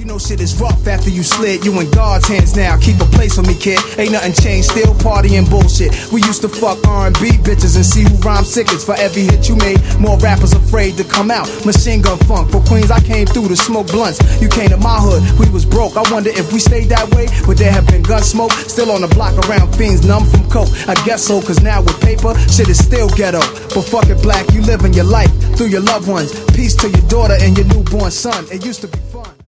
You know shit is rough after you slid. You in God's hands now. Keep a place for me, kid. Ain't nothing changed. Still partying bullshit. We used to fuck R&B bitches and see who rhyme sickest. For every hit you made, more rappers afraid to come out. Machine Gun Funk. For Queens, I came through to smoke blunts. You came to my hood. We was broke. I wonder if we stayed that way, would there have been gun smoke? Still on the block around fiends, numb from coke. I guess so, cause now with paper, shit is still ghetto. But fuck it, black, you living your life through your loved ones. Peace to your daughter and your newborn son. It used to be fun.